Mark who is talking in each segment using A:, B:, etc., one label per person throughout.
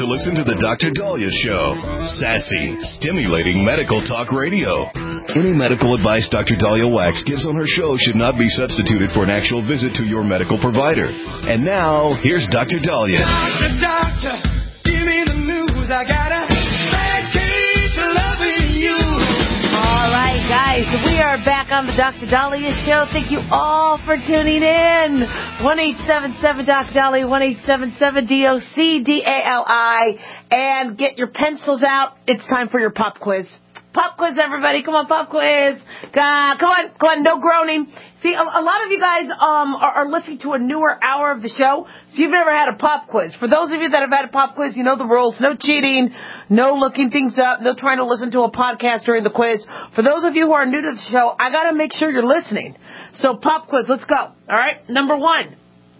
A: to listen to the Dr. Dahlia Show. Sassy, stimulating medical talk radio. Any medical advice Dr. Dahlia Wax gives on her show should not be substituted for an actual visit to your medical provider. And now, here's Dr. Dahlia.
B: Doctor, give me the news. I got a bad case of loving you.
C: All right, guys, we are back on the Dr. Dahlia Show. Thank you all for tuning in. 1-877-Dr. Dahlia, 1-877-DOC-DALI. And get your pencils out. It's time for your pop quiz. Pop quiz, everybody. Come on, pop quiz. Come on, no groaning. See, a lot of you guys are listening to a newer hour of the show, so you've never had a pop quiz. For those of you that have had a pop quiz, you know the rules. No cheating, no looking things up, no trying to listen to a podcast during the quiz. For those of you who are new to the show, I got to make sure you're listening. So pop quiz, let's go. All right, number one.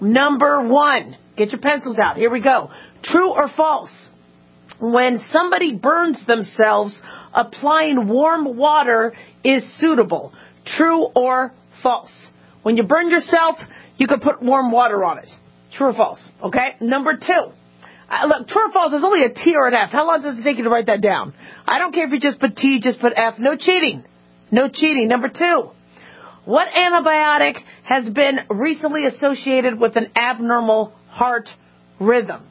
C: Get your pencils out. Here we go. True or false? When somebody burns themselves, applying warm water is suitable. True or false? When you burn yourself, you can put warm water on it. True or false? Okay. Number two. Look, true or false is only a T or an F. How long does it take you to write that down? I don't care if you just put T, just put F. No cheating. No cheating. Number two. What antibiotic has been recently associated with an abnormal heart rhythm?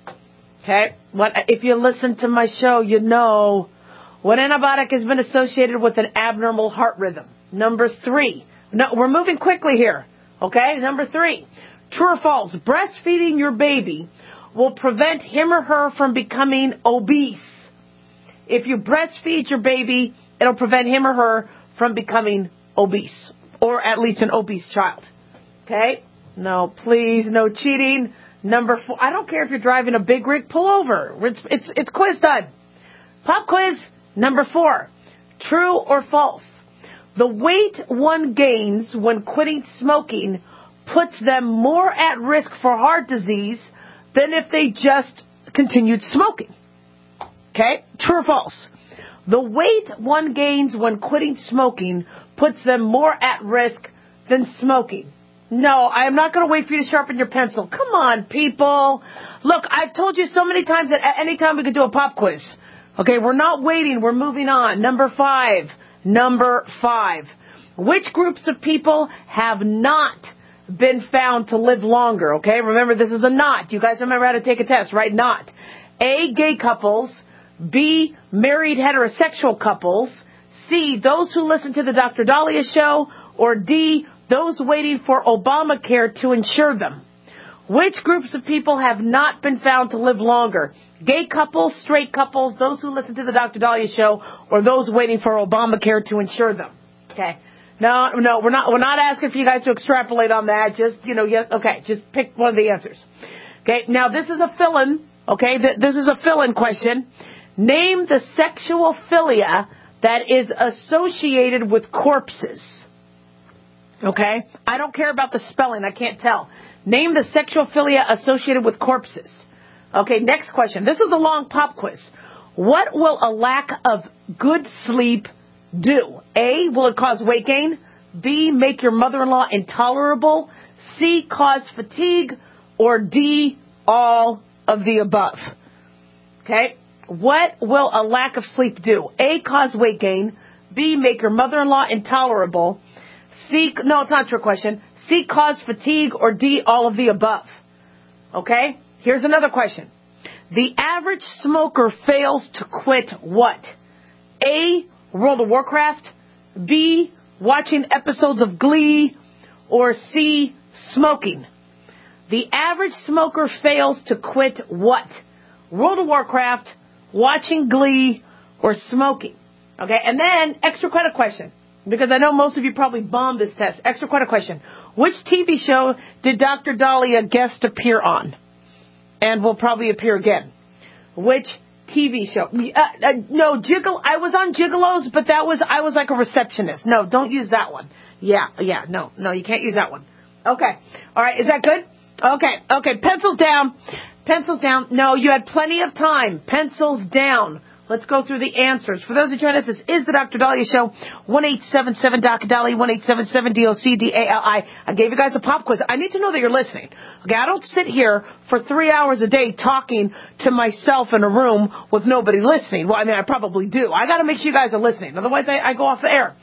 C: Okay. If you listen to my show, you know what antibiotic has been associated with an abnormal heart rhythm. Number three. No, we're moving quickly here. Okay. Number three. True or false? Breastfeeding your baby will prevent him or her from becoming obese. If you breastfeed your baby, it'll prevent him or her from becoming obese, or at least an obese child. Okay? No, please, no cheating. Number four. I don't care if you're driving a big rig, pull over. It's quiz done. Pop quiz. Number four. True or false? The weight one gains when quitting smoking puts them more at risk for heart disease than if they just continued smoking. Okay? True or false? The weight one gains when quitting smoking puts them more at risk than smoking. No, I am not going to wait for you to sharpen your pencil. Come on, people. Look, I've told you so many times that at any time we could do a pop quiz. Okay, we're not waiting. We're moving on. Number five. Which groups of people have not been found to live longer? Okay, remember this is a not. You guys remember how to take a test, right? Not. A, gay couples. B, married heterosexual couples. C, those who listen to the Dr. Dahlia Show. Or D, those waiting for Obamacare to insure them. Which groups of people have not been found to live longer? Gay couples, straight couples, those who listen to the Dr. Dahlia Show, or those waiting for Obamacare to insure them. Okay. No, we're not asking for you guys to extrapolate on that. Just, yes, okay, just pick one of the answers. Okay, now this is a fill-in, okay? This is a fill-in question. Name the sexual philia that is associated with corpses. Okay? I don't care about the spelling. I can't tell. Name the sexual philia associated with corpses. Okay, next question. This is a long pop quiz. What will a lack of good sleep do? A, will it cause weight gain? B, make your mother-in-law intolerable? C, cause fatigue? Or D, all of the above? Okay, what will a lack of sleep do? A, cause weight gain. B, make your mother-in-law intolerable. C, no, it's not a trick question. C, cause fatigue, or D, all of the above. Okay? Here's another question. The average smoker fails to quit what? A, World of Warcraft. B, watching episodes of Glee. Or C, smoking. The average smoker fails to quit what? World of Warcraft, watching Glee, or smoking. Okay? And then, extra credit question. Because I know most of you probably bombed this test. Extra credit question. Which TV show did Dr. Dahlia guest appear on? And will probably appear again. Which TV show? No, I was on Gigolos, but I was like a receptionist. No, don't use that one. Yeah, no, you can't use that one. Okay. All right, is that good? Okay, pencils down. No, you had plenty of time. Pencils down. Let's go through the answers. For those who join us, this is the Dr. Daliah Show. 1-877-DOC-DALI, 1-877-DOC-DALI. I gave you guys a pop quiz. I need to know that you're listening. Okay, I don't sit here for 3 hours a day talking to myself in a room with nobody listening. Well, I mean, I probably do. I got to make sure you guys are listening. Otherwise, I go off the air.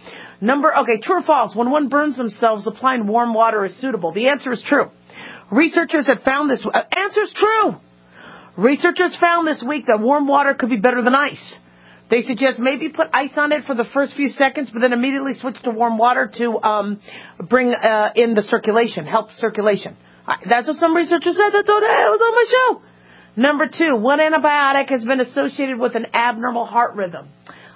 C: True or false? When one burns themselves, applying warm water is suitable. The answer is true. Researchers have found this. Answer's true. Researchers found this week that warm water could be better than ice. They suggest maybe put ice on it for the first few seconds, but then immediately switch to warm water to bring in the circulation, help circulation. That's what some researchers said. That's what it was on my show. Number 2, what antibiotic has been associated with an abnormal heart rhythm?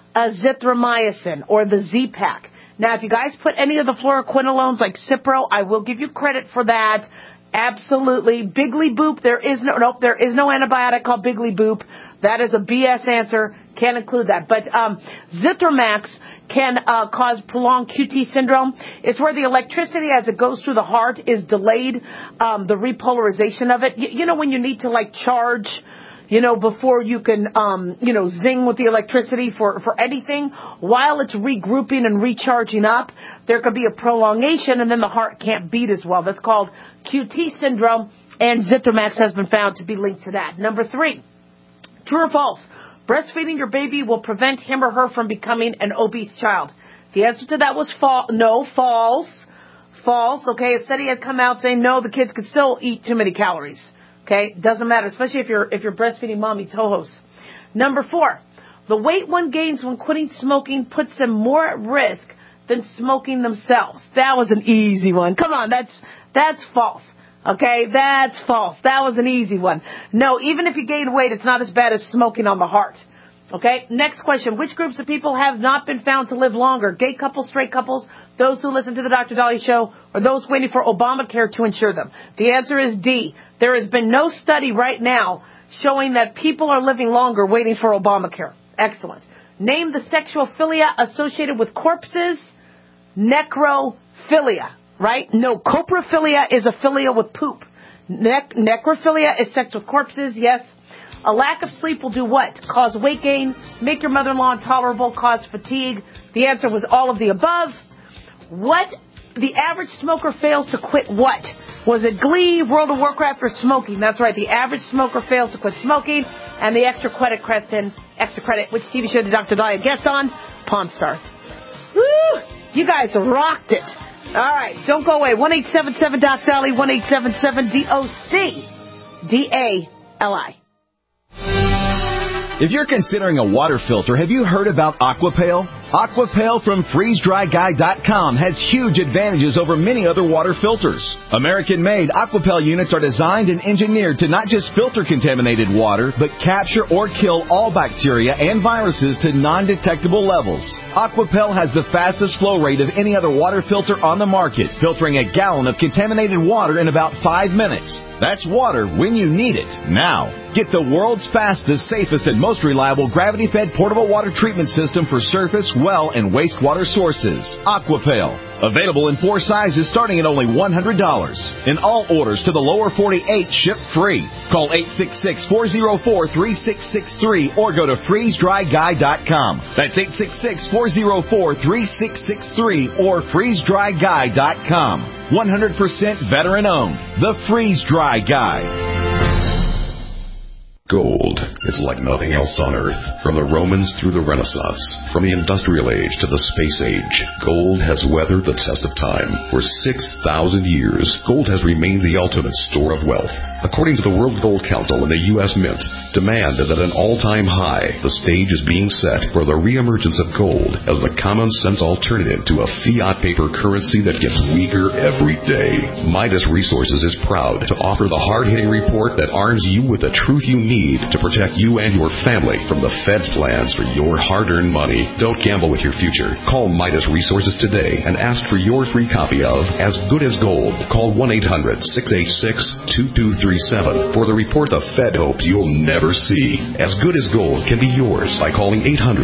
C: Azithromycin, or the Z-Pak. Now, if you guys put any of the fluoroquinolones like Cipro, I will give you credit for that. Absolutely. Bigley Boop, there is no antibiotic called Bigley Boop. That is a BS answer. Can't include that. But Zithromax can cause prolonged QT syndrome. It's where the electricity as it goes through the heart is delayed, the repolarization of it. You know when you need to charge, before you can, zing with the electricity for anything, while it's regrouping and recharging up, there could be a prolongation and then the heart can't beat as well. That's called QT syndrome, and Zithromax has been found to be linked to that. Number 3, true or false? Breastfeeding your baby will prevent him or her from becoming an obese child. The answer to that was false. False. Okay, a study had come out saying no, the kids could still eat too many calories. Okay, doesn't matter, especially if you're breastfeeding mommy Tojos. Number 4, the weight one gains when quitting smoking puts them more at risk than smoking themselves. That was an easy one. Come on, that's false. Okay, that's false. That was an easy one. No, even if you gain weight, it's not as bad as smoking on the heart. Okay, next question. Which groups of people have not been found to live longer? Gay couples, straight couples, those who listen to the Dr. Daliah Show, or those waiting for Obamacare to insure them? The answer is D. There has been no study right now showing that people are living longer waiting for Obamacare. Excellent. Name the sexual philia associated with corpses. Necrophilia, right? No, coprophilia is a philia with poop. Necrophilia is sex with corpses, yes. A lack of sleep will do what? Cause weight gain, make your mother-in-law intolerable, cause fatigue. The answer was all of the above. What? The average smoker fails to quit what? Was it Glee, World of Warcraft, or smoking? That's right, the average smoker fails to quit smoking. And the extra credit, which TV show did Dr. Daliah guest on? Pawn Stars. Woo! You guys rocked it. All right, don't go away. 1-877-DOC-DALI, 1-877-DOC-DALI.
D: If you're considering a water filter, have you heard about Aquapail? Aquapail from FreezeDryGuy.com has huge advantages over many other water filters. American-made Aquapail units are designed and engineered to not just filter contaminated water, but capture or kill all bacteria and viruses to non-detectable levels. Aquapail has the fastest flow rate of any other water filter on the market, filtering a gallon of contaminated water in about 5 minutes. That's water when you need it, now. Get the world's fastest, safest, and most reliable gravity-fed portable water treatment system for surface, well, and wastewater sources. Aquapail. Available in 4 sizes starting at only $100. And all orders to the lower 48 ship free. Call 866-404-3663 or go to FreezeDryGuy.com. That's 866-404-3663 or FreezeDryGuy.com. 100% veteran-owned. The Freeze Dry Guy.
E: Gold. It's like nothing else on Earth. From the Romans through the Renaissance, from the Industrial Age to the Space Age, gold has weathered the test of time. For 6,000 years, gold has remained the ultimate store of wealth. According to the World Gold Council and the U.S. Mint, demand is at an all-time high. The stage is being set for the reemergence of gold as the common-sense alternative to a fiat paper currency that gets weaker every day. Midas Resources is proud to offer the hard-hitting report that arms you with the truth you need to protect you and your family from the Fed's plans for your hard-earned money. Don't gamble with your future. Call Midas Resources today and ask for your free copy of As Good as Gold. Call 1-800-686-2237 for the report the Fed hopes you'll never see. As Good as Gold can be yours by calling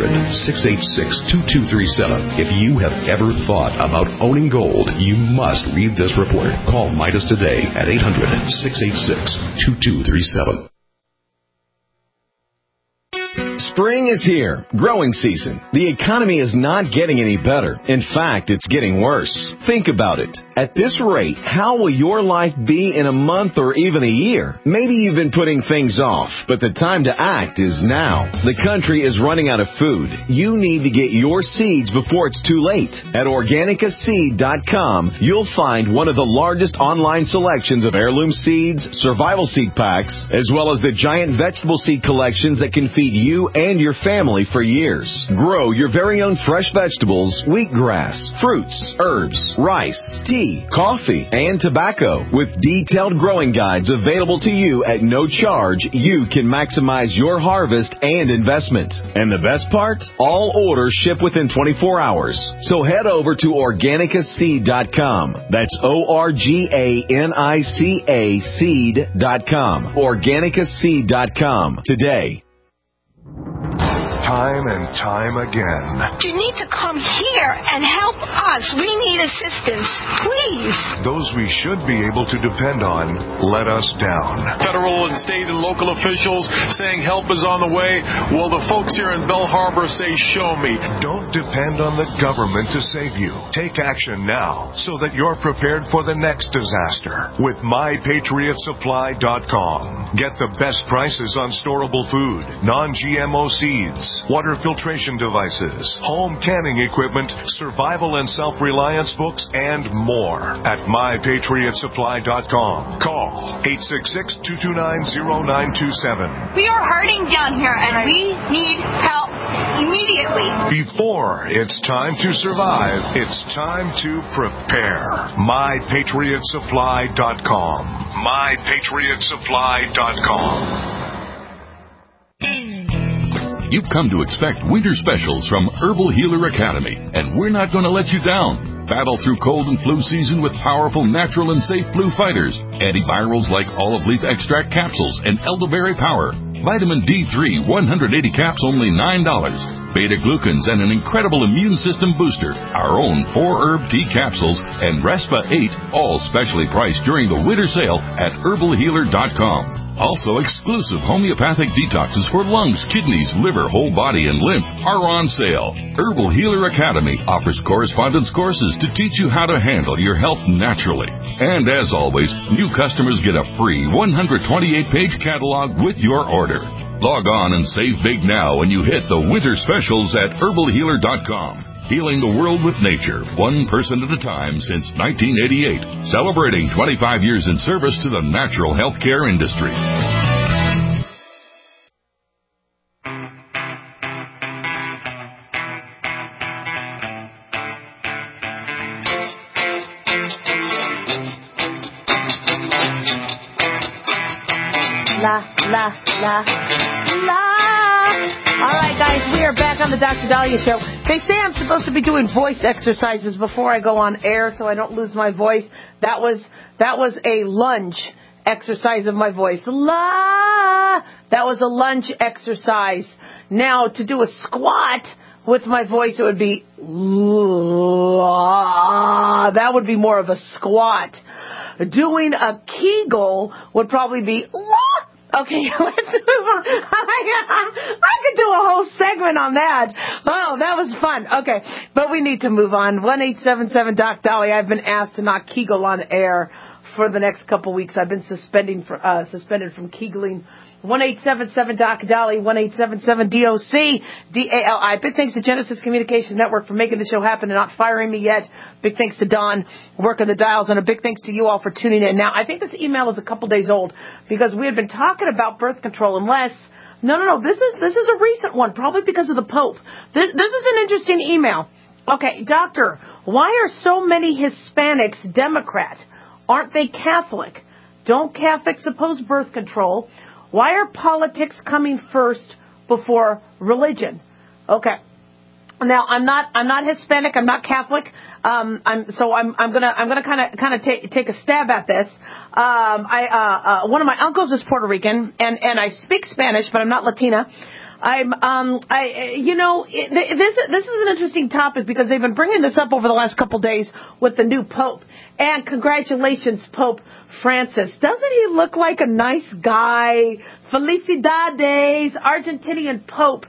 E: 800-686-2237. If you have ever thought about owning gold, you must read this report. Call Midas today at 800-686-2237.
D: Spring is here. Growing season. The economy is not getting any better. In fact, it's getting worse. Think about it. At this rate, how will your life be in a month or even a year? Maybe you've been putting things off, but the time to act is now. The country is running out of food. You need to get your seeds before it's too late. At OrganicaSeed.com, you'll find one of the largest online selections of heirloom seeds, survival seed packs, as well as the giant vegetable seed collections that can feed you and your family for years. Grow your very own fresh vegetables, wheatgrass, fruits, herbs, rice, tea, coffee, and tobacco. With detailed growing guides available to you at no charge, you can maximize your harvest and investment. And the best part? All orders ship within 24 hours. So head over to OrganicaSeed.com. That's OrganicaSeed.com. OrganicaSeed.com today.
F: Time and time again.
G: You need to come here and help us. We need assistance, please.
F: Those we should be able to depend on let us down.
H: Federal and state and local officials saying help is on the way. Well, the folks here in Belle Harbor say, show me.
F: Don't depend on the government to save you. Take action now so that you're prepared for the next disaster with MyPatriotSupply.com. Get the best prices on storable food, non-GMO seeds, water filtration devices, home canning equipment, survival and self-reliance books, and more at MyPatriotSupply.com. Call 866-229-0927.
G: We are hurting down here, and we need help immediately.
F: Before it's time to survive, it's time to prepare. MyPatriotSupply.com. MyPatriotSupply.com.
I: You've come to expect winter specials from Herbal Healer Academy, and we're not going to let you down. Battle through cold and flu season with powerful, natural, and safe flu fighters. Antivirals like olive leaf extract capsules and elderberry power. Vitamin D3, 180 caps, only $9. Beta-glucans and an incredible immune system booster. Our own 4-herb tea capsules and Respa 8, all specially priced during the winter sale at herbalhealer.com. Also, exclusive homeopathic detoxes for lungs, kidneys, liver, whole body, and lymph are on sale. Herbal Healer Academy offers correspondence courses to teach you how to handle your health naturally. And as always, new customers get a free 128-page catalog with your order. Log on and save big now when you hit the winter specials at herbalhealer.com. Healing the world with nature, one person at a time since 1988. Celebrating 25 years in service to the natural healthcare industry.
C: La, la, la, la. All right, guys, we are back on the Dr. Dahlia Show. They say I'm supposed to be doing voice exercises before I go on air so I don't lose my voice. That was a lunge exercise of my voice. La! That was a lunge exercise. Now, to do a squat with my voice, it would be la. That would be more of a squat. Doing a Kegel would probably be la. Okay, let's move on. I could do a whole segment on that. Oh, that was fun. Okay, but we need to move on. 1-877-DOC-DALI. I've been asked to not Kegel on air for the next couple weeks. I've been suspended from Kegeling. 1-877-DOC-DALI. 1-877-DOC-DALI. Big thanks to Genesis Communications Network for making the show happen and not firing me yet. Big thanks to Don working the dials, and a big thanks to you all for tuning in. Now, I think this email is a couple days old because we had been talking about birth control unless... No. This is a recent one, probably because of the Pope. This is an interesting email. Okay, doctor, why are so many Hispanics Democrat? Aren't they Catholic? Don't Catholics oppose birth control? Why are politics coming first before religion? Okay. Now I'm not Hispanic. I'm not Catholic. I'm gonna kind of take a stab at this. One of my uncles is Puerto Rican, and I speak Spanish, but I'm not Latina. This is an interesting topic because they've been bringing this up over the last couple days with the new Pope. And congratulations, Pope Francis. Doesn't he look like a nice guy? Felicidades, Argentinian Pope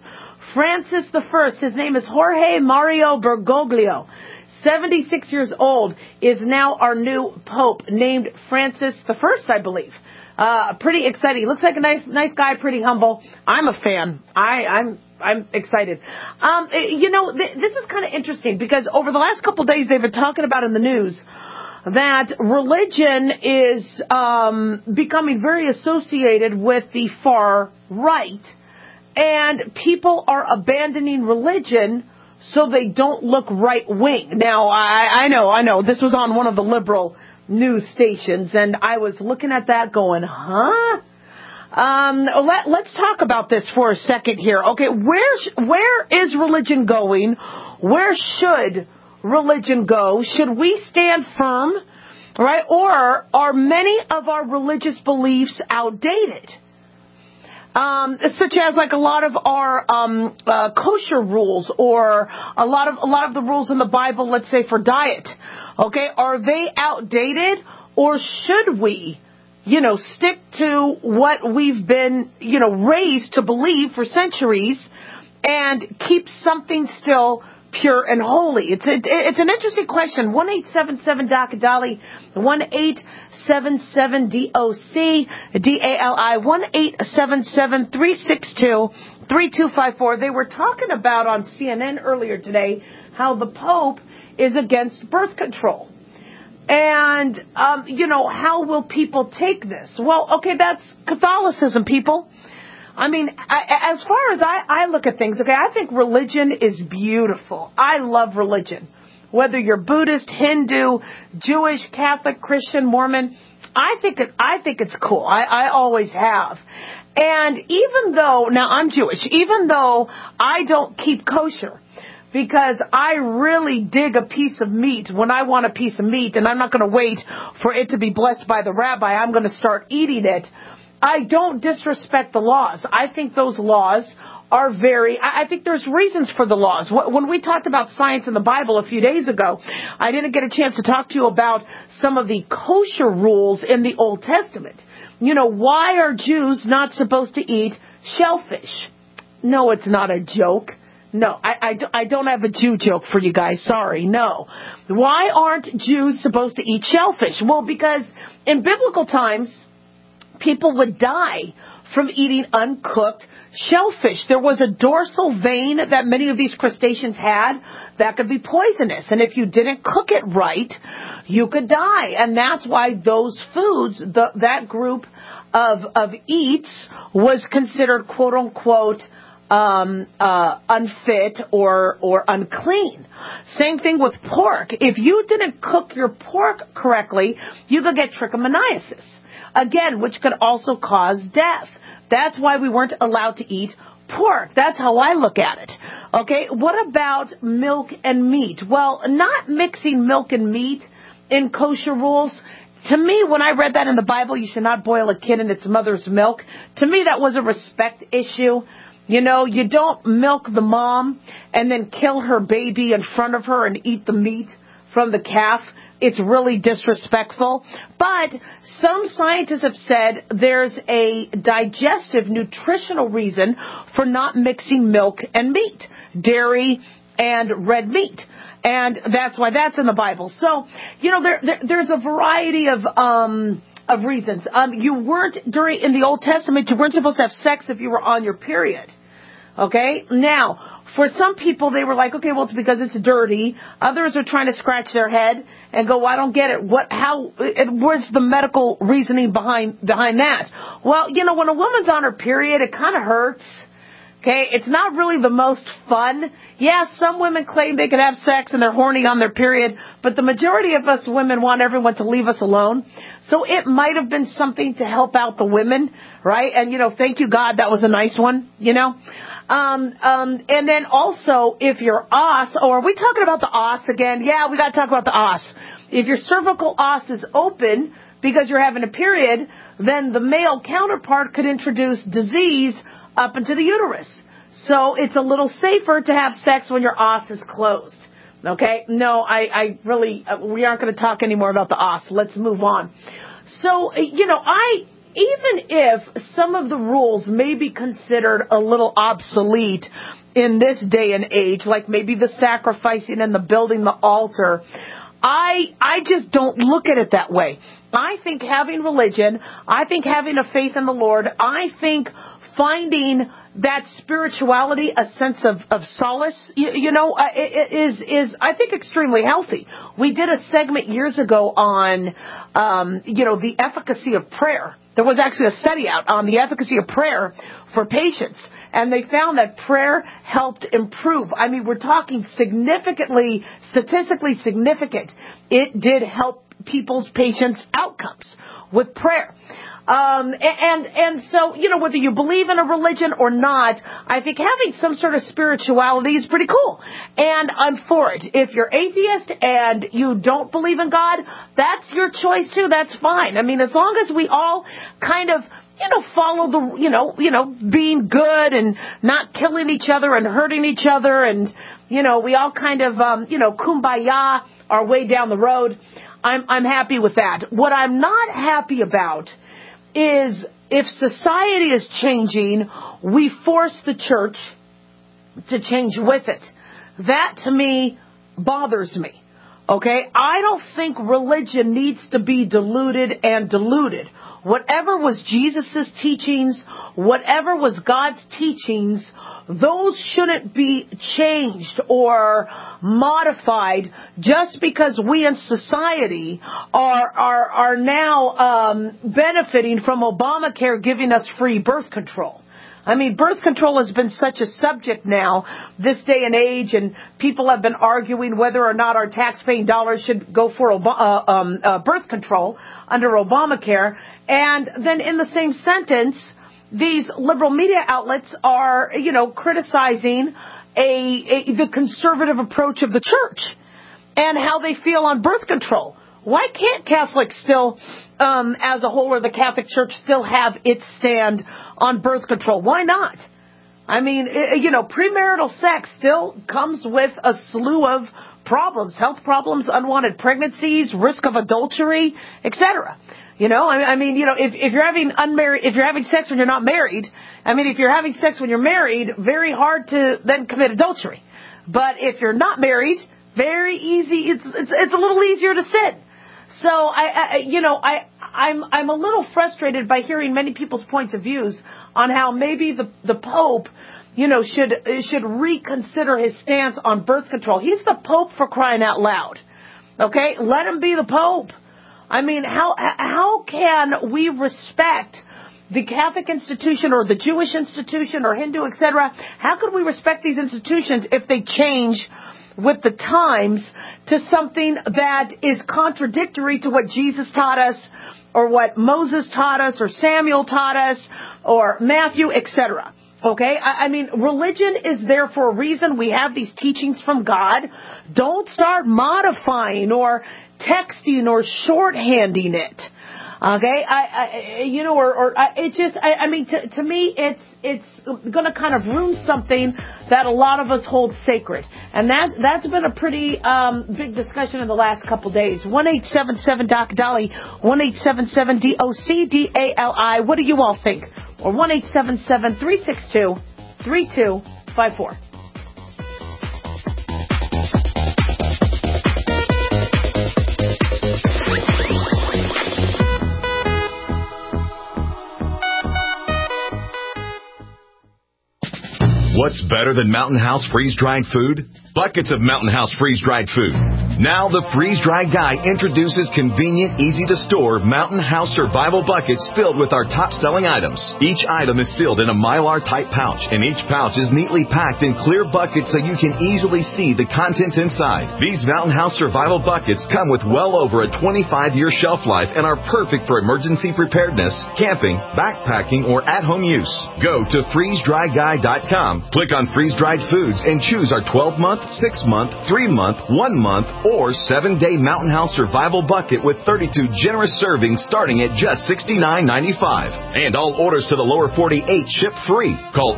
C: Francis I, his name is Jorge Mario Bergoglio, 76 years old, is now our new Pope, named Francis I, I believe. Pretty exciting. Looks like a nice guy, pretty humble. I'm a fan. I'm excited. This is kind of interesting because over the last couple of days they've been talking about in the news that religion is becoming very associated with the far right, and people are abandoning religion so they don't look right-wing. Now, I know. This was on one of the liberal news stations, and I was looking at that going, huh? Let's talk about this for a second here. Okay, where is religion going? Where should religion go? Should we stand firm, right? Or are many of our religious beliefs outdated? Such as like a lot of our kosher rules, or a lot of the rules in the Bible, let's say for diet. Okay, are they outdated, or should we, stick to what we've been, raised to believe for centuries, and keep something still pure and holy? It's an interesting question. 1-877-DOC-DALI, 1-877-DOC-DALI, 1-877-362-3254. They were talking about on CNN earlier today how the Pope is against birth control. And, how will people take this? Well, okay, that's Catholicism, people. I mean, as far as I look at things, okay, I think religion is beautiful. I love religion. Whether you're Buddhist, Hindu, Jewish, Catholic, Christian, Mormon, I think it's cool. I always have. And even though, now I'm Jewish, even though I don't keep kosher, because I really dig a piece of meat when I want a piece of meat, and I'm not going to wait for it to be blessed by the rabbi. I'm going to start eating it. I don't disrespect the laws. I think those laws are I think there's reasons for the laws. When we talked about science in the Bible a few days ago, I didn't get a chance to talk to you about some of the kosher rules in the Old Testament. Why are Jews not supposed to eat shellfish? No, it's not a joke. No, I don't have a Jew joke for you guys. Sorry, no. Why aren't Jews supposed to eat shellfish? Well, because in biblical times, people would die from eating uncooked shellfish. There was a dorsal vein that many of these crustaceans had that could be poisonous. And if you didn't cook it right, you could die. And that's why those foods, that group of eats was considered, quote unquote, unfit or unclean. Same thing with pork. If you didn't cook your pork correctly, you could get trichomoniasis. Again, which could also cause death. That's why we weren't allowed to eat pork. That's how I look at it. Okay, what about milk and meat? Well, not mixing milk and meat in kosher rules. To me, when I read that in the Bible, you should not boil a kid in its mother's milk. To me, that was a respect issue. You don't milk the mom and then kill her baby in front of her and eat the meat from the calf. It's really disrespectful. But some scientists have said there's a digestive, nutritional reason for not mixing milk and meat, dairy and red meat. And that's why that's in the Bible. So, there's a variety of reasons. You weren't in the Old Testament, you weren't supposed to have sex if you were on your period. Okay? Now, for some people, they were like, okay, well, it's because it's dirty. Others are trying to scratch their head and go, well, I don't get it. Where's the medical reasoning behind that? Well, when a woman's on her period, it kind of hurts. Okay? It's not really the most fun. Yeah, some women claim they can have sex and they're horny on their period, but the majority of us women want everyone to leave us alone. So it might have been something to help out the women, right? And, thank you, God, that was a nice one, And then also, if your os, or are we talking about the os again? Yeah, we got to talk about the os. If your cervical os is open because you're having a period, then the male counterpart could introduce disease up into the uterus. So it's a little safer to have sex when your os is closed. Okay? No, I really, we aren't going to talk anymore about the os. Let's move on. So, even if some of the rules may be considered a little obsolete in this day and age, like maybe the sacrificing and the building the altar, I just don't look at it that way. I think having religion, I think having a faith in the Lord, I think finding that spirituality, a sense of solace, is I think extremely healthy. We did a segment years ago on, the efficacy of prayer. There was actually a study out on the efficacy of prayer for patients, and they found that prayer helped improve. I mean, we're talking statistically significant. It did help people's patients' outcomes with prayer. And so, whether you believe in a religion or not, I think having some sort of spirituality is pretty cool. And I'm for it. If you're atheist and you don't believe in God, that's your choice too. That's fine. I mean, as long as we all kind of, follow the, being good and not killing each other and hurting each other and, we all kind of, kumbaya our way down the road, I'm happy with that. What I'm not happy about is if society is changing, we force the church to change with it. That, to me, bothers me. Okay? I don't think religion needs to be diluted and diluted. Whatever was Jesus' teachings, whatever was God's teachings, those shouldn't be changed or modified just because we in society are now benefiting from Obamacare giving us free birth control. I mean, birth control has been such a subject now, this day and age, and people have been arguing whether or not our tax-paying dollars should go for birth control under Obamacare. And then in the same sentence, these liberal media outlets are, criticizing the conservative approach of the church and how they feel on birth control. Why can't Catholics still, as a whole, or the Catholic Church still have its stand on birth control? Why not? I mean, premarital sex still comes with a slew of problems, health problems, unwanted pregnancies, risk of adultery, etc. If you're having sex when you're not married, if you're having sex when you're married, very hard to then commit adultery. But if you're not married, very easy. It's a little easier to sin. So I'm a little frustrated by hearing many people's points of views on how maybe the Pope, should reconsider his stance on birth control. He's the Pope, for crying out loud. Okay, let him be the Pope. I mean, how can we respect the Catholic institution or the Jewish institution or Hindu, etc.? How could we respect these institutions if they change with the times to something that is contradictory to what Jesus taught us or what Moses taught us or Samuel taught us or Matthew, etc.? Okay? Religion is there for a reason. We have these teachings from God. Don't start modifying or texting or shorthanding it. Okay? To me, it's going to kind of ruin something that a lot of us hold sacred. And that's been a pretty big discussion in the last couple days. 1-877-DOC-DALI, 1-877-DOC-DALI. What do you all think? Or 1-877-362-3254.
D: What's better than Mountain House freeze-dried food? Buckets of Mountain House freeze-dried food. Now the freeze-dried guy introduces convenient, easy-to-store Mountain House survival buckets filled with our top-selling items. Each item is sealed in a Mylar-type pouch, and each pouch is neatly packed in clear buckets so you can easily see the contents inside. These Mountain House survival buckets come with well over a 25-year shelf life and are perfect for emergency preparedness, camping, backpacking, or at-home use. Go to freezedryguy.com Click on freeze-dried foods and choose our 12-month, 6-month, 3-month, 1-month, or 7-day Mountain House Survival Bucket with 32 generous servings starting at just $69.95. And all orders to the lower 48 ship free. Call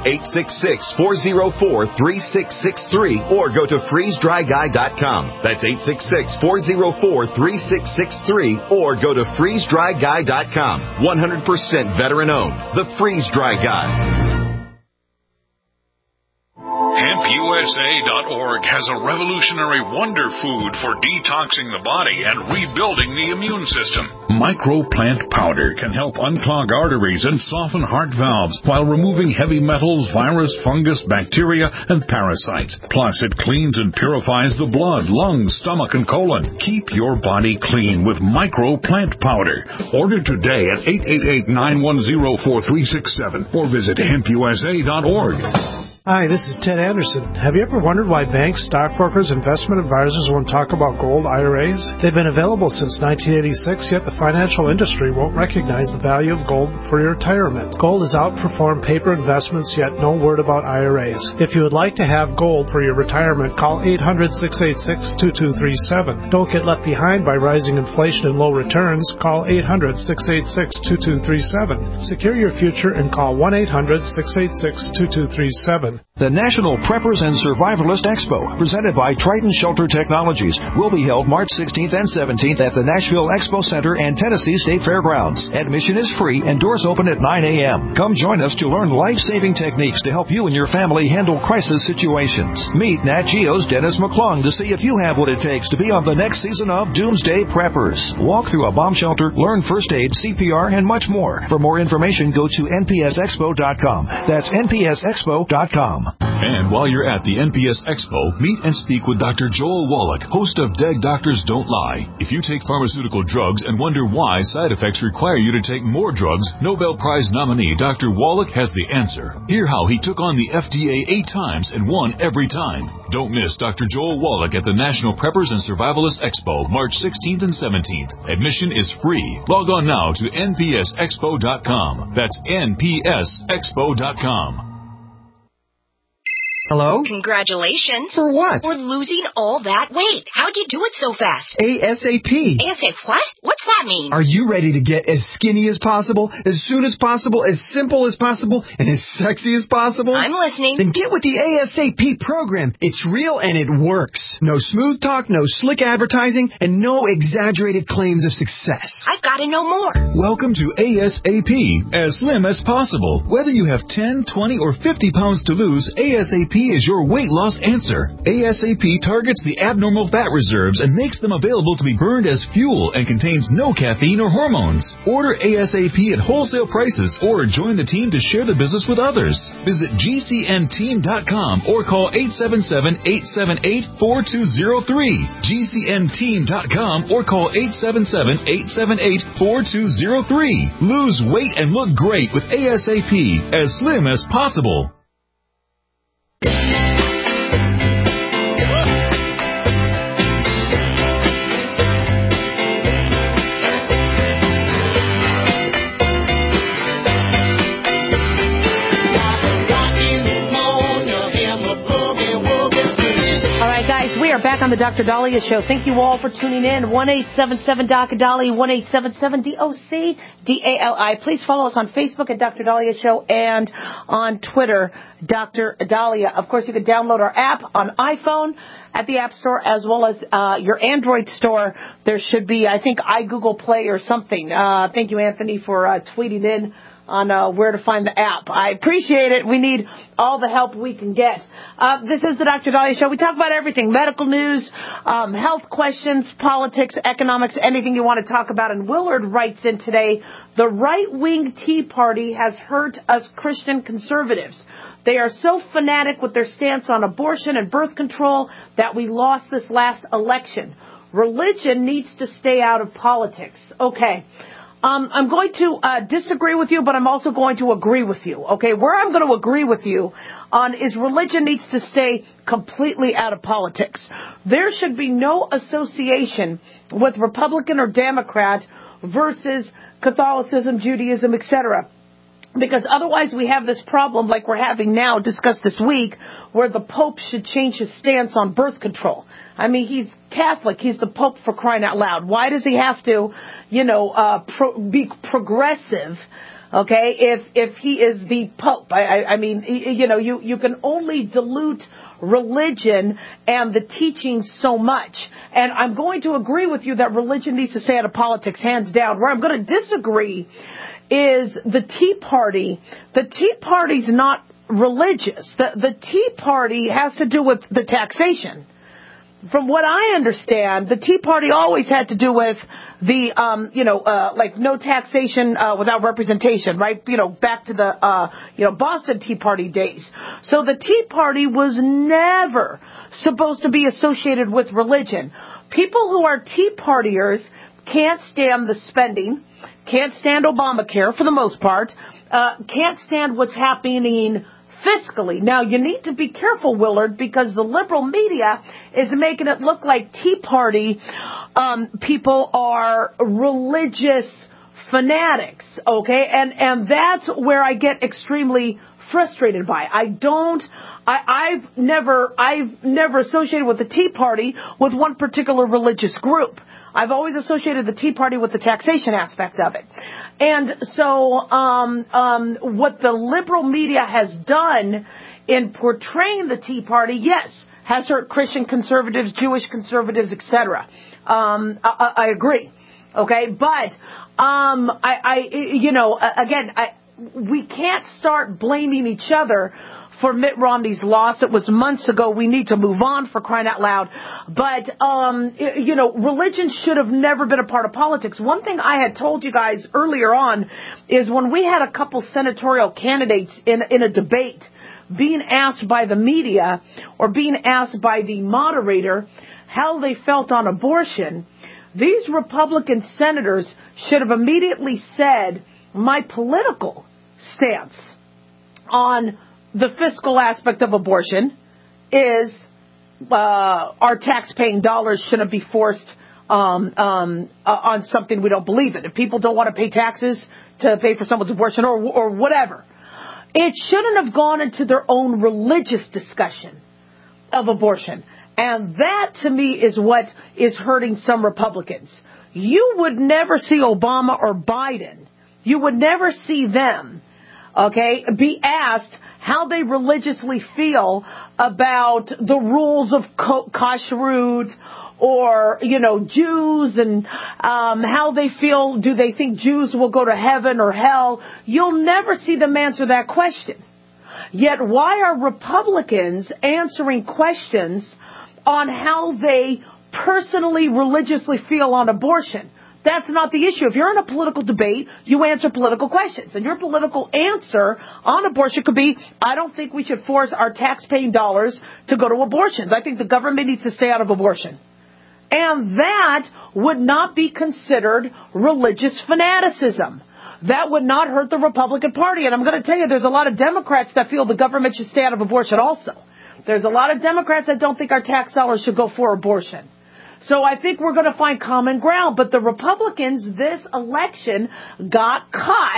D: 866-404-3663 or go to freezedryguy.com. That's 866-404-3663 or go to freezedryguy.com. 100% veteran-owned. The Freeze Dry Guy.
J: HempUSA.org has a revolutionary wonder food for detoxing the body and rebuilding the immune system. Microplant powder can help unclog arteries and soften heart valves while removing heavy metals, virus, fungus, bacteria, and parasites. Plus, it cleans and purifies the blood, lungs, stomach, and colon. Keep your body clean with Microplant powder. Order today at 888-910-4367 or visit HempUSA.org.
K: Hi, this is Ted Anderson. Have you ever wondered why banks, stockbrokers, investment advisors won't talk about gold IRAs? They've been available since 1986, yet the financial industry won't recognize the value of gold for your retirement. Gold has outperformed paper investments, yet no word about IRAs. If you would like to have gold for your retirement, call 800-686-2237. Don't get left behind by rising inflation and low returns. Call 800-686-2237. Secure your future and call 1-800-686-2237.
L: The National Preppers and Survivalist Expo, presented by Triton Shelter Technologies, will be held March 16th and 17th at the Nashville Expo Center and Tennessee State Fairgrounds. Admission is free and doors open at 9 a.m. Come join us to learn life-saving techniques to help you and your family handle crisis situations. Meet Nat Geo's Dennis McClung to see if you have what it takes to be on the next season of Doomsday Preppers. Walk through a bomb shelter, learn first aid, CPR, and much more. For more information, go to npsexpo.com. That's npsexpo.com.
I: And while you're at the NPS Expo, meet and speak with Dr. Joel Wallach, host of Dead Doctors Don't Lie. If you take pharmaceutical drugs and wonder why side effects require you to take more drugs, Nobel Prize nominee Dr. Wallach has the answer. Hear how he took on the FDA 8 times and won every time. Don't miss Dr. Joel Wallach at the National Preppers and Survivalists Expo, March 16th and 17th. Admission is free. Log on now to npsexpo.com. That's npsexpo.com.
M: Hello?
N: Congratulations.
M: For what?
N: For losing all that weight. How'd you do it so fast?
M: ASAP.
N: ASAP what? What's that mean?
M: Are you ready to get as skinny as possible, as soon as possible, as simple as possible, and as sexy as possible?
N: I'm listening.
M: Then get with the ASAP program. It's real and it works. No smooth talk, no slick advertising, and no exaggerated claims of success.
N: I've got to know more.
O: Welcome to ASAP, as slim as possible. Whether you have 10, 20, or 50 pounds to lose, ASAP is your weight loss answer. ASAP targets the abnormal fat reserves and makes them available to be burned as fuel and contains no caffeine or hormones. Order ASAP at wholesale prices or join the team to share the business with others. Visit GCNteam.com or call 877-878-4203. GCNteam.com or call 877-878-4203. Lose weight and look great with ASAP, as slim as possible.
C: We are back on the Dr. Dahlia Show. Thank you all for tuning in. 1-877-DOC-DALI, 1-877-DOC-DALI. Please follow us on Facebook at Dr. Dahlia Show and on Twitter, Dr. Dahlia. Of course, you can download our app on iPhone at the App Store as well as your Android store. There should be, I think, iGoogle Play or something. Thank you, Anthony, for tweeting in on where to find the app. I appreciate it. We need all the help we can get. This is the Dr. Dahlia Show. We talk about everything, medical news, health questions, politics, economics, anything you want to talk about. And Willard writes in today, the right-wing Tea Party has hurt us Christian conservatives. They are so fanatic with their stance on abortion and birth control that we lost this last election. Religion needs to stay out of politics. Okay. I'm going to disagree with you, but I'm also going to agree with you. Okay, where I'm going to agree with you on is religion needs to stay completely out of politics. There should be no association with Republican or Democrat versus Catholicism, Judaism, etc. Because otherwise we have this problem like we're having now, discussed this week, where the Pope should change his stance on birth control. I mean, he's Catholic. He's the Pope, for crying out loud. Why does he have to, be progressive, okay, if he is the Pope? I mean, you can only dilute religion and the teaching so much. And I'm going to agree with you that religion needs to stay out of politics, hands down. Where I'm going to disagree is the Tea Party. The Tea Party's not religious. The Tea Party has to do with the taxation. From what I understand, the Tea Party always had to do with the, like no taxation without representation, right? Back to the, Boston Tea Party days. So the Tea Party was never supposed to be associated with religion. People who are Tea Partiers can't stand the spending, can't stand Obamacare for the most part, can't stand what's happening fiscally. Now, you need to be careful, Willard, because the liberal media is making it look like Tea Party people are religious fanatics, okay? And that's where I get extremely frustrated by. I've never associated with the Tea Party with one particular religious group. I've always associated the Tea Party with the taxation aspect of it. And so what the liberal media has done in portraying the Tea Party, yes, has hurt Christian conservatives, Jewish conservatives, etc. I agree. Okay, but we can't start blaming each other for Mitt Romney's loss. It was months ago. We need to move on, for crying out loud. But, religion should have never been a part of politics. One thing I had told you guys earlier on is when we had a couple senatorial candidates in a debate being asked by the media or being asked by the moderator how they felt on abortion, these Republican senators should have immediately said, my political stance on the fiscal aspect of abortion is our tax-paying dollars shouldn't be forced on something we don't believe in. If people don't want to pay taxes to pay for someone's abortion or whatever, it shouldn't have gone into their own religious discussion of abortion. And that, to me, is what is hurting some Republicans. You would never see Obama or Biden, you would never see them, okay, be asked how they religiously feel about the rules of kashrut or, Jews and how they feel. Do they think Jews will go to heaven or hell? You'll never see them answer that question. Yet why are Republicans answering questions on how they personally, religiously feel on abortion? That's not the issue. If you're in a political debate, you answer political questions. And your political answer on abortion could be, I don't think we should force our tax-paying dollars to go to abortions. I think the government needs to stay out of abortion. And that would not be considered religious fanaticism. That would not hurt the Republican Party. And I'm going to tell you, there's a lot of Democrats that feel the government should stay out of abortion also. There's a lot of Democrats that don't think our tax dollars should go for abortion. So I think we're going to find common ground. But the Republicans this election got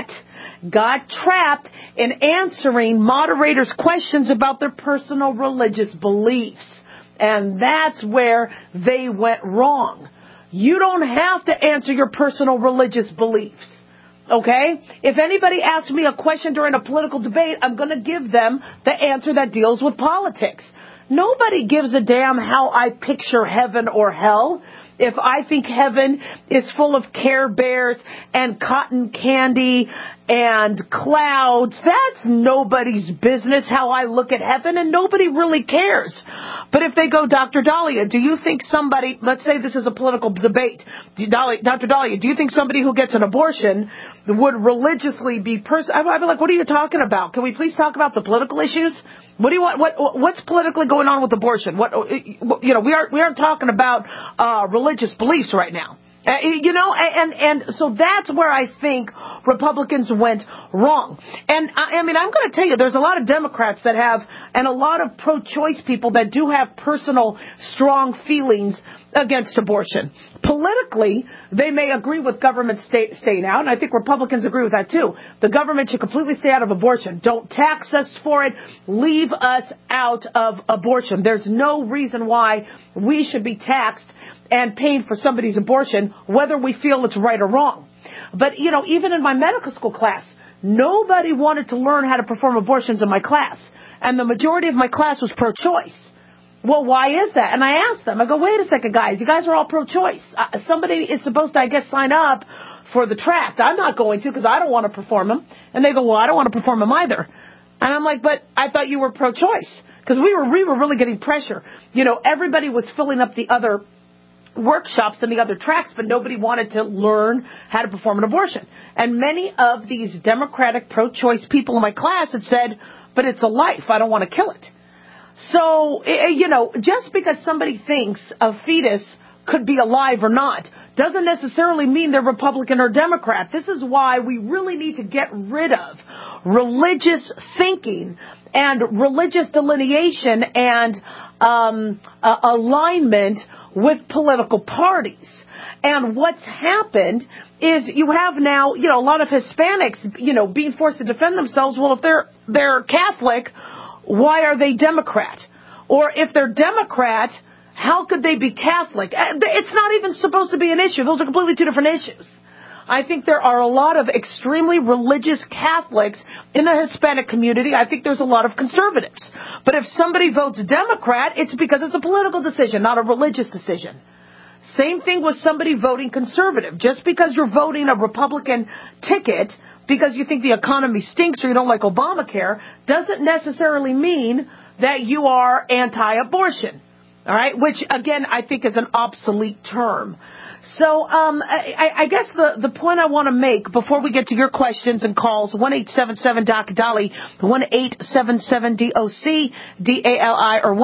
C: trapped in answering moderators' questions about their personal religious beliefs. And that's where they went wrong. You don't have to answer your personal religious beliefs. Okay? If anybody asks me a question during a political debate, I'm going to give them the answer that deals with politics. Nobody gives a damn how I picture heaven or hell. If I think heaven is full of Care Bears and cotton candy and clouds, that's nobody's business how I look at heaven, and nobody really cares. But if they go, Dr. Dahlia, do you think somebody, let's say this is a political debate, Dr. Dahlia, do you think somebody who gets an abortion would religiously be I'd be like, what are you talking about? Can we please talk about the political issues? What do you want? What's politically going on with abortion? We aren't talking about religious beliefs right now. And so that's where I think Republicans went wrong. And I'm going to tell you, there's a lot of Democrats that have, and a lot of pro-choice people that do have personal, strong feelings against abortion. Politically, they may agree with government staying out, and I think Republicans agree with that too. The government should completely stay out of abortion. Don't tax us for it. Leave us out of abortion. There's no reason why we should be taxed and paying for somebody's abortion, whether we feel it's right or wrong. But, even in my medical school class, nobody wanted to learn how to perform abortions in my class. And the majority of my class was pro-choice. Well, why is that? And I asked them, I go, wait a second, guys. You guys are all pro-choice. Somebody is supposed to, I guess, sign up for the tract. I'm not going to because I don't want to perform them. And they go, well, I don't want to perform them either. And I'm like, but I thought you were pro-choice. Because we were really getting pressure. Everybody was filling up the other workshops and the other tracks, but nobody wanted to learn how to perform an abortion. And many of these Democratic pro-choice people in my class had said, but it's a life. I don't want to kill it. So, just because somebody thinks a fetus could be alive or not doesn't necessarily mean they're Republican or Democrat. This is why we really need to get rid of religious thinking and religious delineation and alignment with political parties. And what's happened is you have now, a lot of Hispanics, being forced to defend themselves. Well, if they're Catholic, why are they Democrat? Or if they're Democrat, how could they be Catholic? It's not even supposed to be an issue. Those are completely two different issues. I think there are a lot of extremely religious Catholics in the Hispanic community. I think there's a lot of conservatives. But if somebody votes Democrat, it's because it's a political decision, not a religious decision. Same thing with somebody voting conservative. Just because you're voting a Republican ticket because you think the economy stinks or you don't like Obamacare doesn't necessarily mean that you are anti-abortion. All right? Which, again, I think is an obsolete term. So I guess the point I want to make before we get to your questions and calls, 1-877-DOC-DOLLY, 1-877-DOC-DALI, or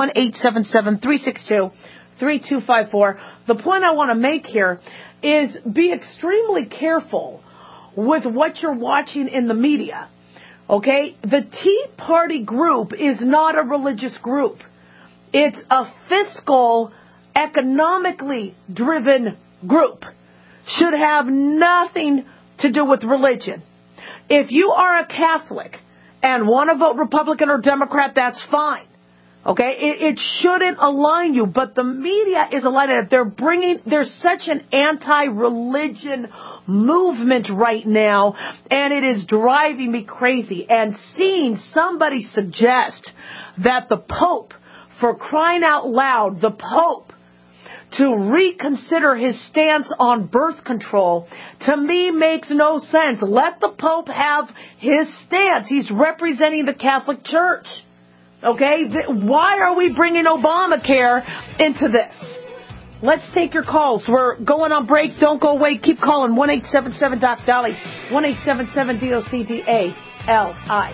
C: 1-877-362-3254. The point I want to make here is be extremely careful with what you're watching in the media. Okay? The Tea Party group is not a religious group. It's a fiscal, economically driven group. Should have nothing to do with religion. If you are a Catholic and want to vote Republican or Democrat, that's fine. Okay? It shouldn't align you, but the media is aligned. There's such an anti-religion movement right now, and it is driving me crazy. And seeing somebody suggest that the Pope, for crying out loud, the Pope, to reconsider his stance on birth control, to me makes no sense. Let the Pope have his stance. He's representing the Catholic Church. Okay? Why are we bringing Obamacare into this? Let's take your calls. We're going on break. Don't go away. Keep calling. 1-877-DOC-DOLLY. 1-877-DOC-DALI.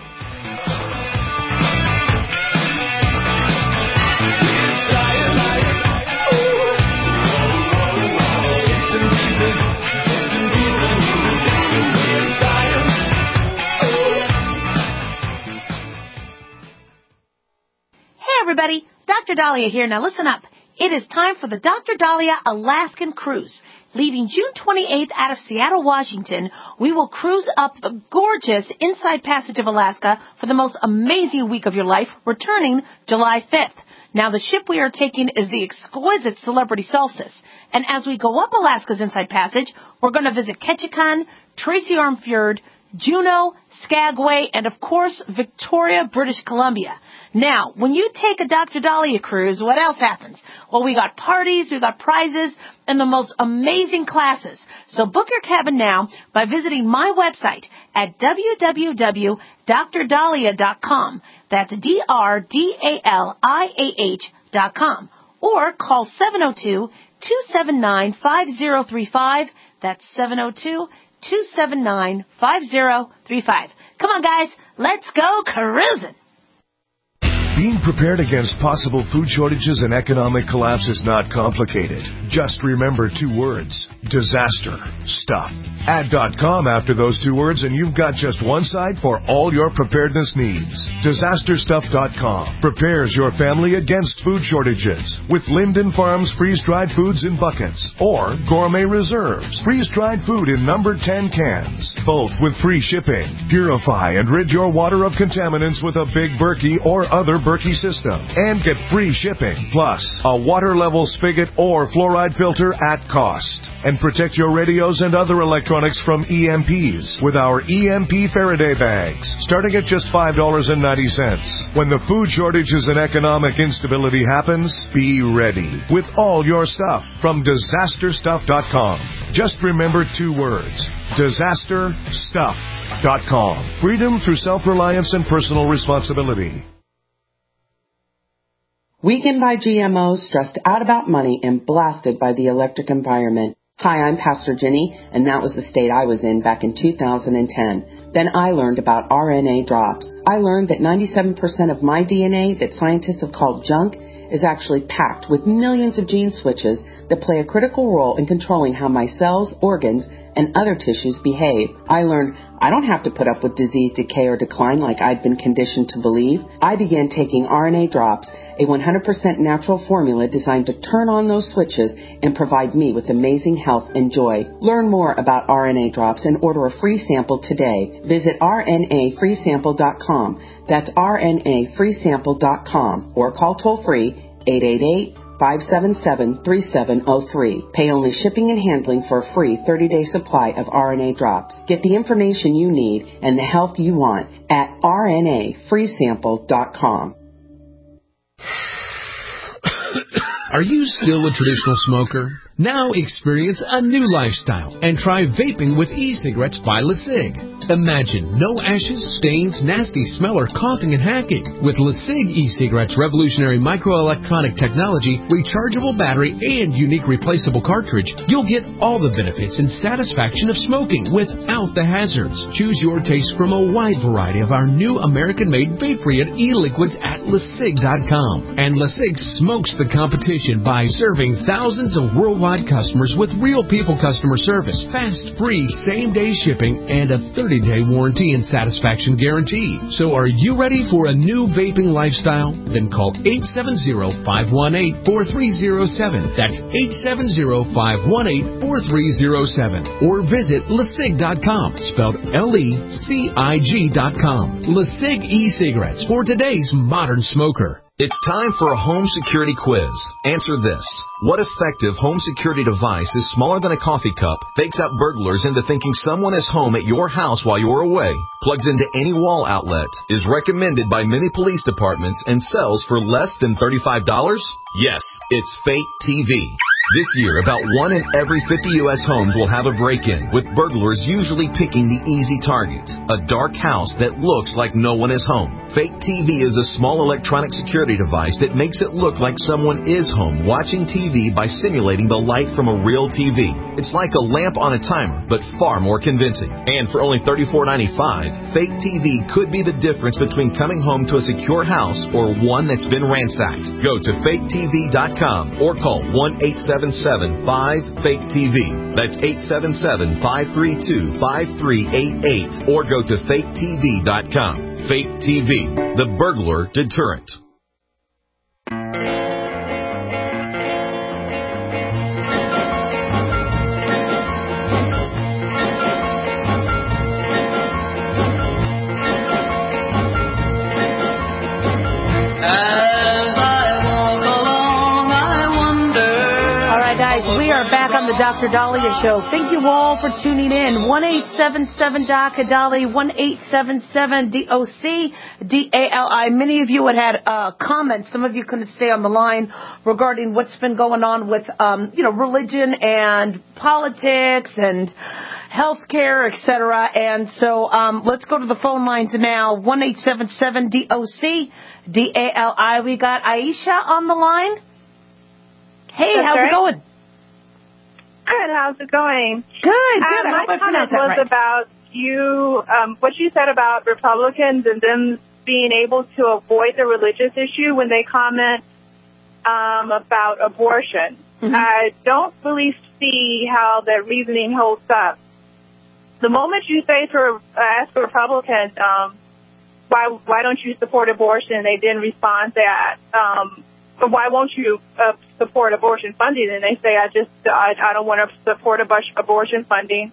P: Everybody, Dr. Dahlia here. Now listen up. It is time for the Dr. Dahlia Alaskan Cruise. Leaving June 28th out of Seattle, Washington, we will cruise up the gorgeous Inside Passage of Alaska for the most amazing week of your life, returning July 5th. Now, the ship we are taking is the exquisite Celebrity Solstice. And as we go up Alaska's Inside Passage, we're going to visit Ketchikan, Tracy Arm Fjord, Juneau, Skagway, and of course, Victoria, British Columbia. Now, when you take a Dr. Dahlia cruise, what else happens? Well, we got parties, we got prizes, and the most amazing classes. So book your cabin now by visiting my website at www.drdahlia.com. That's DRDALIAH.com. Or call 702-279-5035. That's 702-279-5035. Come on, guys. Let's go cruising.
F: Being prepared against possible food shortages and economic collapse is not complicated. Just remember 2 words: disaster stuff. Add .com after those 2 words and you've got just one site for all your preparedness needs. DisasterStuff.com prepares your family against food shortages with Linden Farms freeze-dried foods in buckets or Gourmet Reserves freeze-dried food in number 10 cans, both with free shipping. Purify and rid your water of contaminants with a Big Berkey or other Berkey system and get free shipping, plus a water level spigot or fluoride filter at cost. And protect your radios and other electronics from EMPs with our EMP Faraday bags, starting at just $5.90. When the food shortages and economic instability happens, be ready with all your stuff from DisasterStuff.com. Just remember 2 words: DisasterStuff.com. Freedom through self-reliance and personal responsibility.
Q: Weakened by GMOs, stressed out about money, and blasted by the electric environment. Hi, I'm Pastor Jenny, and that was the state I was in back in 2010. Then I learned about RNA drops. I learned that 97% of my DNA that scientists have called junk is actually packed with millions of gene switches that play a critical role in controlling how my cells, organs, and other tissues behave. I learned I don't have to put up with disease, decay, or decline like I'd been conditioned to believe. I began taking RNA drops, a 100% natural formula designed to turn on those switches and provide me with amazing health and joy. Learn more about RNA drops and order a free sample today. Visit RNAfreesample.com. That's RNAfreesample.com or call toll-free 888-577-3703. Pay only shipping and handling for a free 30-day supply of RNA drops. Get the information you need and the health you want at RNAfreesample.com.
R: Are you still a traditional smoker? Now experience a new lifestyle and try vaping with e-cigarettes by LeSig. Imagine no ashes, stains, nasty smell, or coughing and hacking. With LeSig e-cigarettes' revolutionary microelectronic technology, rechargeable battery, and unique replaceable cartridge, you'll get all the benefits and satisfaction of smoking without the hazards. Choose your taste from a wide variety of our new American-made vape-free e-liquids at LeSig.com. And LeSig smokes the competition by serving thousands of worldwide customers with real people customer service, fast, free, same-day shipping, and a 30-day warranty and satisfaction guarantee. So are you ready for a new vaping lifestyle? Then call 870-518-4307. That's 870-518-4307. Or visit LeSig.com, spelled LECIG.com. LeSig e-cigarettes for today's modern smoker.
D: It's time for a home security quiz. Answer this. What effective home security device is smaller than a coffee cup, fakes out burglars into thinking someone is home at your house while you're away, plugs into any wall outlet, is recommended by many police departments, and sells for less than $35? Yes, it's Fate TV. This year, about 1 in every 50 U.S. homes will have a break-in, with burglars usually picking the easy target, a dark house that looks like no one is home. Fake TV is a small electronic security device that makes it look like someone is home watching TV by simulating the light from a real TV. It's like a lamp on a timer, but far more convincing. And for only $34.95, Fake TV could be the difference between coming home to a secure house or one that's been ransacked. Go to faketv.com or call 1-877-5-FAKE-TV. That's 877-532-5388. Or go to faketv.com. Fake TV, the burglar deterrent.
C: The Dr. Dahlia Show. Thank you all for tuning in. 1-877-Dr. 1-877-DOC-DALI. Many of you had comments. Some of you couldn't stay on the line regarding what's been going on with, religion and politics and healthcare, etc. And so let's go to the phone lines now. 1-877-DOC-DALI. We got Aisha on the line. Hey, how's it going?
S: Good. How's it going?
C: Good. I
S: my comment was about you, what you said about Republicans and them being able to avoid the religious issue when they comment about abortion.
C: Mm-hmm.
S: I don't really see how that reasoning holds up. The moment you say ask a Republican, why don't you support abortion? They then respond that, why won't you support abortion funding? And they say, I don't want to support abortion funding.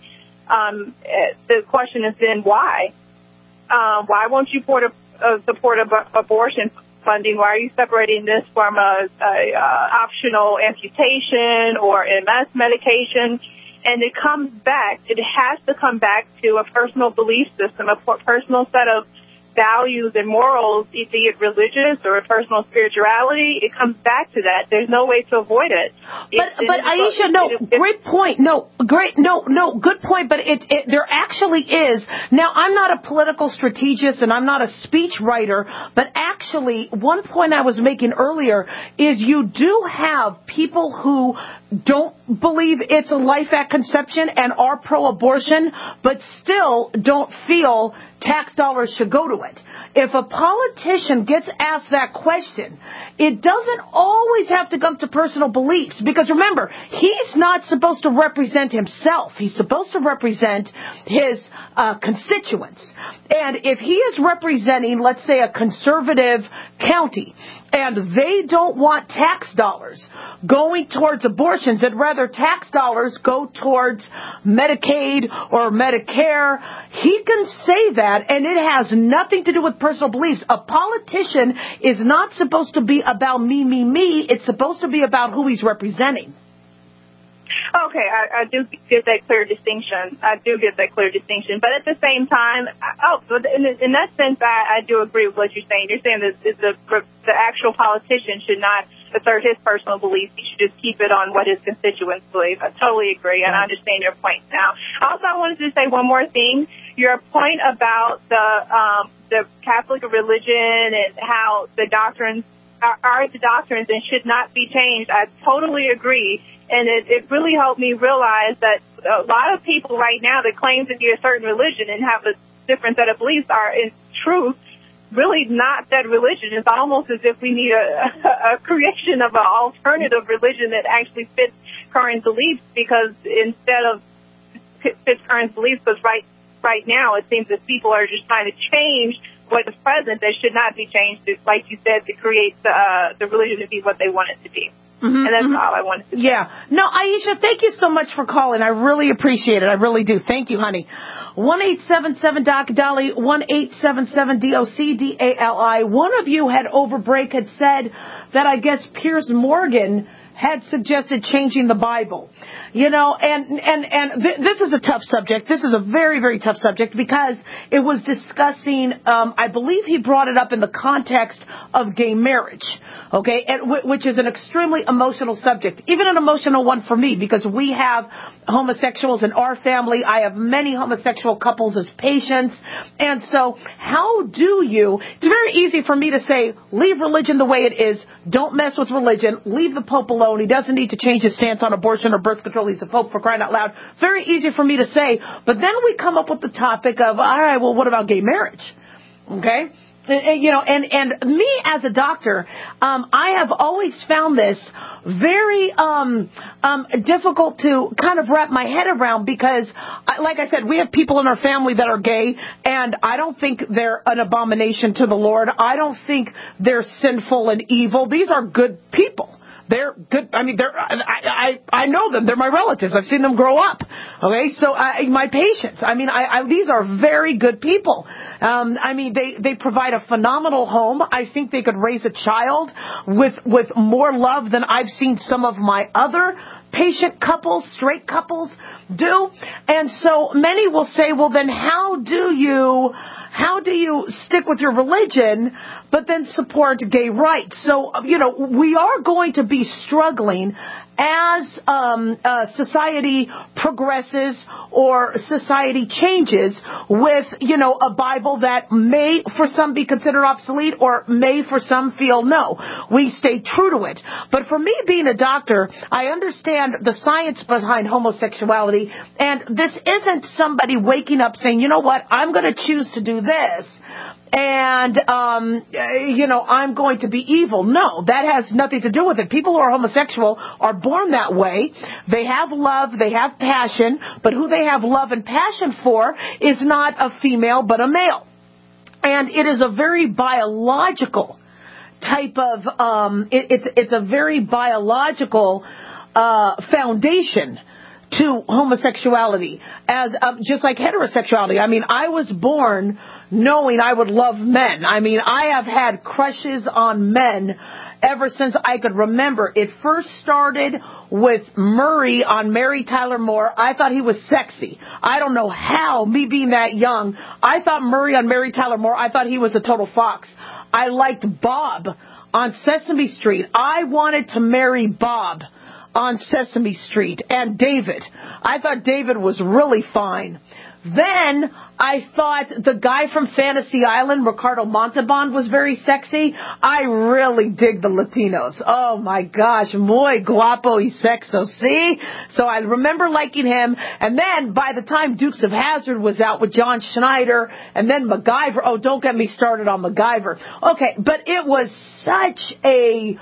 S: The question is then why? Why won't you support abortion funding? Why are you separating this from a optional amputation or MS medication? And it has to come back to a personal belief system, a personal set of values and morals, be it religious or personal spirituality. It comes back to that. There's no way to avoid it.
C: But Aisha, great point. Good point. But there actually is. Now, I'm not a political strategist and I'm not a speech writer, but actually, one point I was making earlier is you do have people who don't believe it's a life at conception and are pro-abortion, but still don't feel tax dollars should go to it. If a politician gets asked that question, it doesn't always have to come to personal beliefs, because remember, he's not supposed to represent himself. He's supposed to represent his constituents. And if he is representing, let's say, a conservative county, and they don't want tax dollars going towards abortions, and rather tax dollars go towards Medicaid or Medicare, he can say that, and it has nothing to do with personal beliefs. A politician is not supposed to be about me. It's supposed to be about who he's representing.
S: Okay, I do get that clear distinction. But at the same time, in that sense, I do agree with what you're saying. You're saying that the actual politician should not assert his personal beliefs. He should just keep it on what his constituents believe. I totally agree, and I understand your point now. Also, I wanted to say one more thing. Your point about the Catholic religion and how the doctrines are the doctrines and should not be changed. I totally agree. And it really helped me realize that a lot of people right now that claim to be a certain religion and have a different set of beliefs are, in truth, really not that religion. It's almost as if we need a creation of an alternative religion that actually fits current beliefs, because instead of fits current beliefs, because right now it seems that people are just trying to change what is present that should not be changed, like you said, to create the religion to be what they want it to be. Mm-hmm, and that's all I wanted to say.
C: Yeah. No, Aisha, thank you so much for calling. I really appreciate it. I really do. Thank you, honey. 1-877-DOC-DALI, 1-877-DOC-DALI. One of you had over break had said that I guess Piers Morgan had suggested changing the Bible. You know, this is a tough subject. This is a very, very tough subject, because it was discussing, I believe he brought it up in the context of gay marriage, okay, which is an extremely emotional subject, even an emotional one for me, because we have homosexuals in our family. I have many homosexual couples as patients. And so it's very easy for me to say, leave religion the way it is. Don't mess with religion. Leave the Pope alone. He doesn't need to change his stance on abortion or birth control. He's a Pope, for crying out loud. Very easy for me to say. But then we come up with the topic of, all right, well, what about gay marriage? Okay? You know, and me as a doctor, I have always found this very difficult to kind of wrap my head around, because, like I said, we have people in our family that are gay, and I don't think they're an abomination to the Lord. I don't think they're sinful and evil. These are good people. They're good. I mean, I know them. They're my relatives. I've seen them grow up. Okay. So my patients, these are very good people. They provide a phenomenal home. I think they could raise a child with more love than I've seen some of my other patient couples, straight couples do. And so many will say, well, then how do you stick with your religion, but then support gay rights? So, we are going to be struggling as society progresses or society changes with, a Bible that may for some be considered obsolete or may for some feel no. We stay true to it. But for me being a doctor, I understand the science behind homosexuality, and this isn't somebody waking up saying, you know what, I'm going to choose to do this. and, I'm going to be evil. No, that has nothing to do with it. People who are homosexual are born that way. They have love, they have passion, but who they have love and passion for is not a female, but a male. And it is a very biological type of, it's a very biological foundation to homosexuality, as just like heterosexuality. I mean, I was born knowing I would love men. I mean, I have had crushes on men ever since I could remember. It first started with Murray on Mary Tyler Moore. I thought he was sexy. I don't know how, me being that young, I thought Murray on Mary Tyler Moore, I thought he was a total fox. I liked Bob on Sesame Street. I wanted to marry Bob on Sesame Street, and David. I thought David was really fine. Then I thought the guy from Fantasy Island, Ricardo Montalban, was very sexy. I really dig the Latinos. Oh my gosh, muy guapo y sexo, see? So I remember liking him. And then by the time Dukes of Hazzard was out with John Schneider, and then MacGyver, oh, don't get me started on MacGyver. Okay, but it was I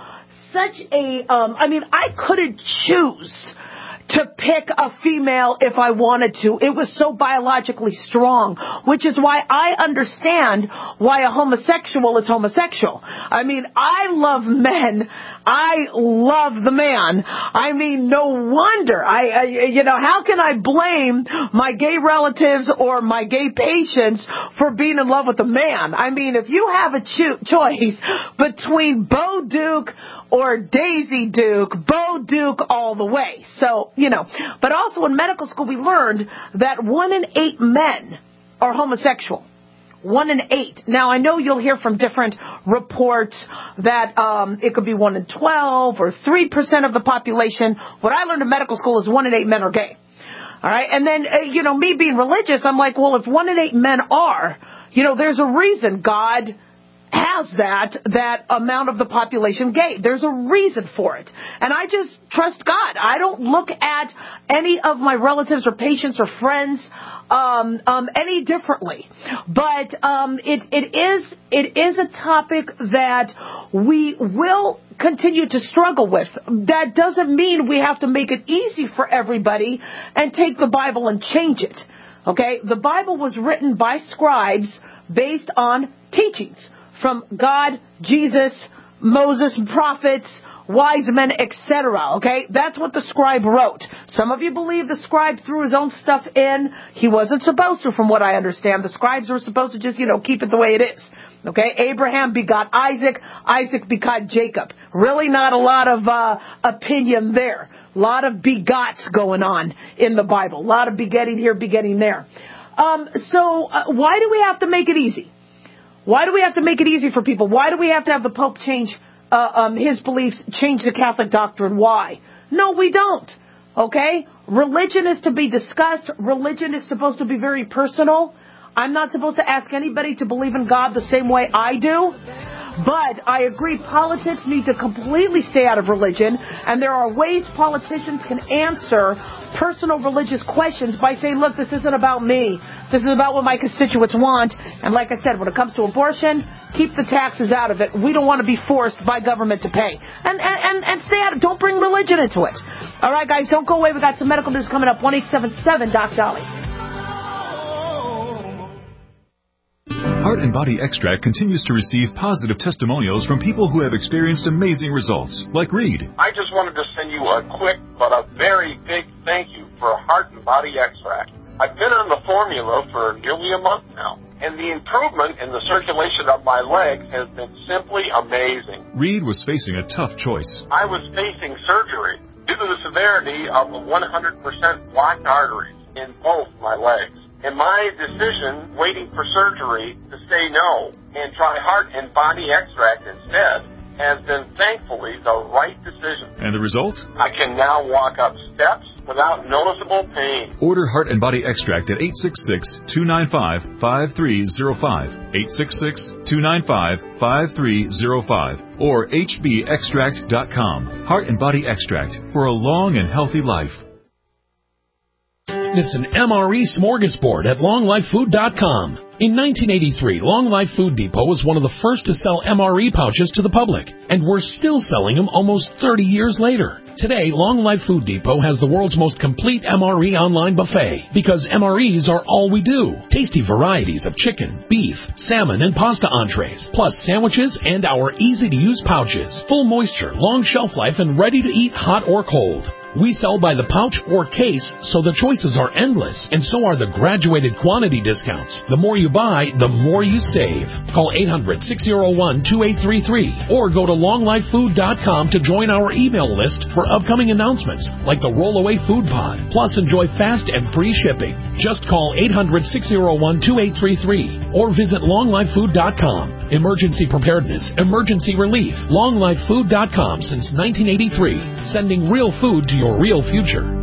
C: couldn't choose to pick a female if I wanted to. It was so biologically strong, which is why I understand why a homosexual is homosexual. I mean, I love men. I love the man. I mean, no wonder. How can I blame my gay relatives or my gay patients for being in love with a man? I mean, if you have a choice between Bo Duke or Daisy Duke, Bo Duke all the way. So, but also in medical school we learned that 1 in 8 men are homosexual. 1 in 8. Now, I know you'll hear from different reports that it could be 1 in 12 or 3% of the population. What I learned in medical school is 1 in 8 men are gay. All right. And then, me being religious, I'm like, well, if 1 in 8 men are, there's a reason God has that amount of the population gay. There's a reason for it. And I just trust God. I don't look at any of my relatives or patients or friends any differently. But it is a topic that we will continue to struggle with. That doesn't mean we have to make it easy for everybody and take the Bible and change it. Okay? The Bible was written by scribes based on teachings from God, Jesus, Moses, prophets, wise men, etc. Okay? That's what the scribe wrote. Some of you believe the scribe threw his own stuff in. He wasn't supposed to, from what I understand. The scribes were supposed to just, keep it the way it is. Okay? Abraham begot Isaac. Isaac begot Jacob. Really not a lot of opinion there. A lot of begots going on in the Bible. A lot of begetting here, begetting there. So why do we have to make it easy? Why do we have to make it easy for people? Why do we have to have the Pope change his beliefs, change the Catholic doctrine? Why? No, we don't. Okay? Religion is to be discussed. Religion is supposed to be very personal. I'm not supposed to ask anybody to believe in God the same way I do. But I agree, politics need to completely stay out of religion, and there are ways politicians can answer personal religious questions by saying, look, this isn't about me. This is about what my constituents want. And like I said, when it comes to abortion, keep the taxes out of it. We don't want to be forced by government to pay. And stay out of it. Don't bring religion into it. All right, guys, don't go away. We got some medical news coming up. 1-877 Doc Dolly.
O: Heart and Body Extract continues to receive positive testimonials from people who have experienced amazing results, like Reed.
T: I just wanted to send you a quick but a very big thank you for Heart and Body Extract. I've been on the formula for nearly a month now, and the improvement in the circulation of my legs has been simply amazing.
O: Reed was facing a tough choice.
T: I was facing surgery due to the severity of the 100% blocked arteries in both my legs. And my decision, waiting for surgery, to say no and try Heart and Body Extract instead, has been thankfully the right decision.
O: And the result?
T: I can now walk up steps without noticeable pain.
O: Order Heart and Body Extract at 866-295-5305, 866-295-5305, or hbextract.com. Heart and Body Extract for a long and healthy life.
U: It's an MRE smorgasbord at longlifefood.com. In 1983, Long Life Food Depot was one of the first to sell MRE pouches to the public, and we're still selling them almost 30 years later. Today, Long Life Food Depot has the world's most complete MRE online buffet, because MREs are all we do. Tasty varieties of chicken, beef, salmon, and pasta entrees, plus sandwiches and our easy-to-use pouches. Full moisture, long shelf life, and ready to eat hot or cold. We sell by the pouch or case, so the choices are endless, and so are the graduated quantity discounts. The more you buy, the more you save. Call 800-601-2833 or go to longlifefood.com to join our email list for upcoming announcements like the Rollaway Food Pod. Plus, enjoy fast and free shipping. Just call 800-601-2833 or visit longlifefood.com. Emergency preparedness, emergency relief. longlifefood.com since 1983, sending real food to your real future.